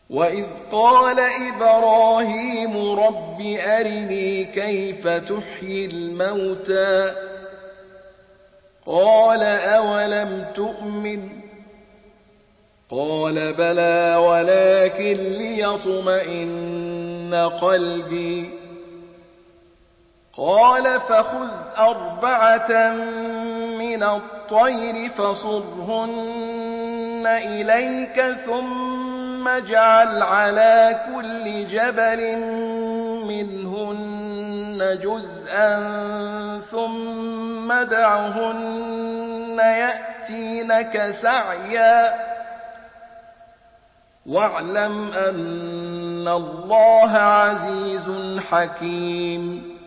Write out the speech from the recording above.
وإذ قال إبراهيم رب أرني كيف تحيي الموتى قال أولم تؤمن قال بلى ولكن ليطمئن قلبي قال فخذ 4 من الطير فصرهن إليك ثم اجعل على كل جبل منهن جزءا ثم ادعهن يأتينك سعيا واعلم أن الله عزيز حكيم